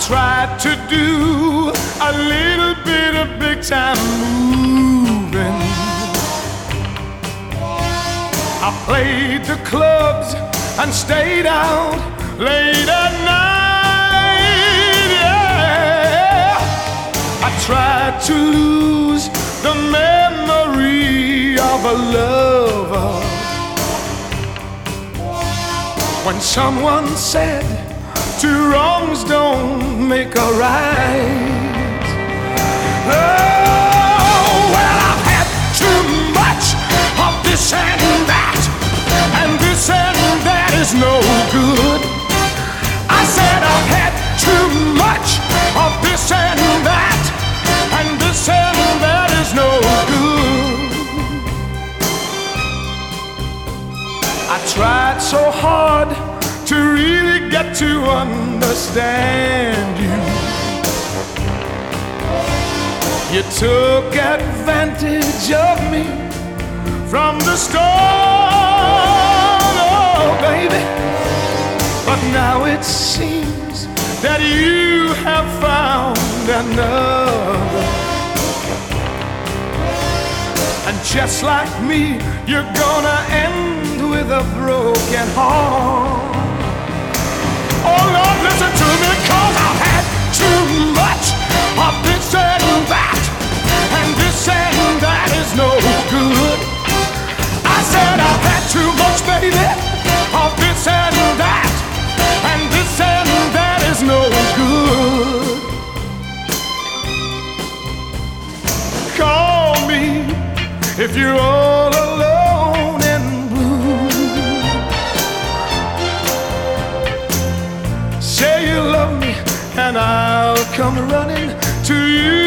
tried to do a little bit of big time moving. I played the clubs and stayed out late at night, yeah. I tried to lose the memory of a lover. When someone said two wrongs don't make a right. Oh, well, I've had too much of this and that, and this and that is no good. I said I've had too much of this and that, and this and that is no good. I tried so hard to really get to understand you. You took advantage of me from the start, oh baby. But now it seems that you have found another. And just like me, you're gonna end with a broken heart. Oh Lord, listen to me, 'cause I've had too much of this and that, and this and that is no good. I said I've had too much, baby, of this and that, and this and that is no good. Call me if you're all alone and blue. Say you love me and I'll come running to you.